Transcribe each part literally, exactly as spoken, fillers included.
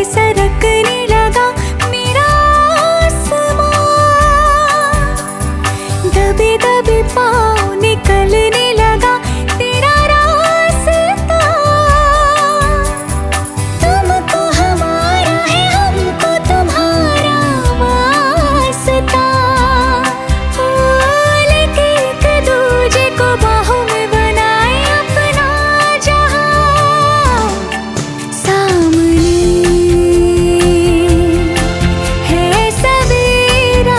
सरकने लगा मेरा आसमां। दबे दबे पाँव निकलने लगा तेरा रास्ता। तुमको हमारा है हमको तुम्हारा वास्ता। ओ लेके एक दूजे को बाहों में बनाए अपना जहां। सामने है सवेरा,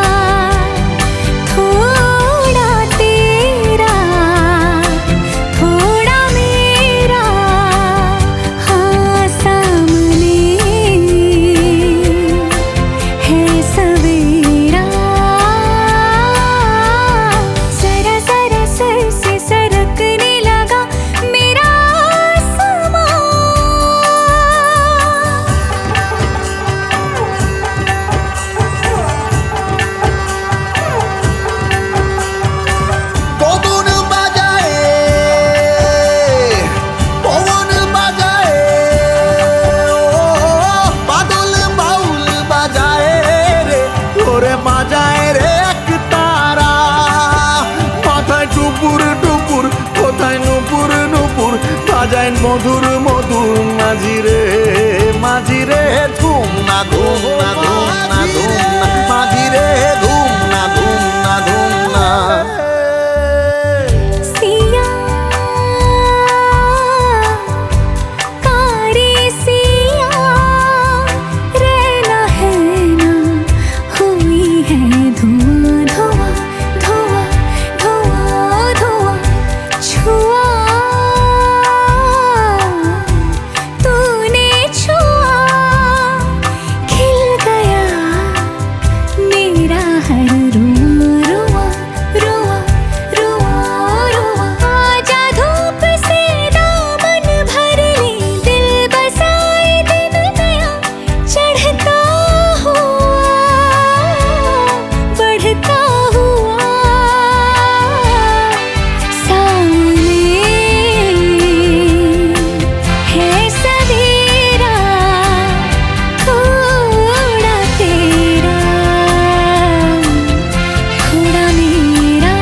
थोड़ा तेरा थोड़ा मेरा। हाँ सामने है सवेरा। जरा जरा सर से सरकने लगा मेरा आसमां। কদন বাজায় পবন বাজায় বাদল বাউল বাজায় রে ওরে বাজায় রে এক তারা। মাথায় টুপুর টুপুর কোথায় নুপুর নুপুর বাজায় মধুর মধুর মাঝি রে মাঝি রে ধুম না ধুম না ধুম না ধুম না মাঝি রে ধুম না ধুম না ধুম না। सिया कारी सिया रहना है ना हुई है धुआं धुआं धुआं धुआं धुआं। छुआ तूने छुआ खिल गया मेरा हर रुआ रुआ रुआ रुआ। आजा धूप से दामन भर ले दिल बसाए दिन नया चढ़ता हुआ बढ़ता हुआ। सामने है सवेरा, थोड़ा तेरा थोड़ा मेरा।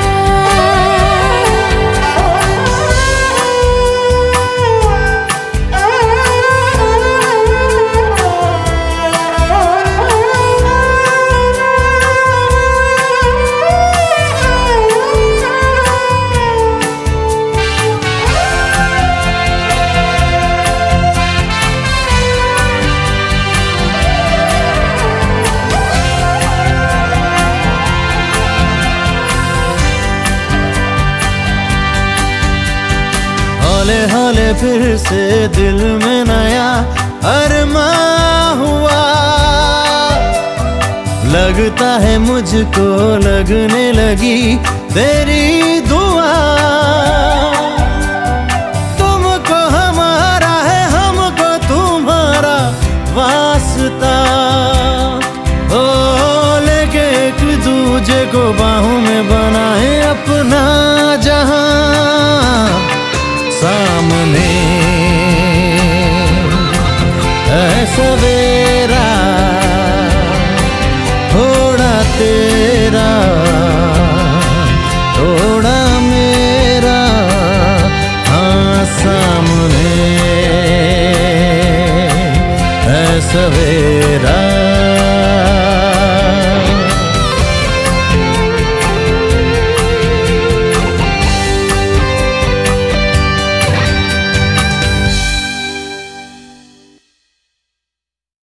हौले हौले फिर से दिल में नया अरमां हुआ। लगता है मुझको लगने लगी तेरी दुआ। तुमको हमारा है हमको तुम्हारा वास्ता। ओ लेके एक दूजे को बाहों में बनाए अपना जहां। सामने है सवेरा, थोड़ा तेरा थोड़ा मेरा। हाँ सामने है सवेरा।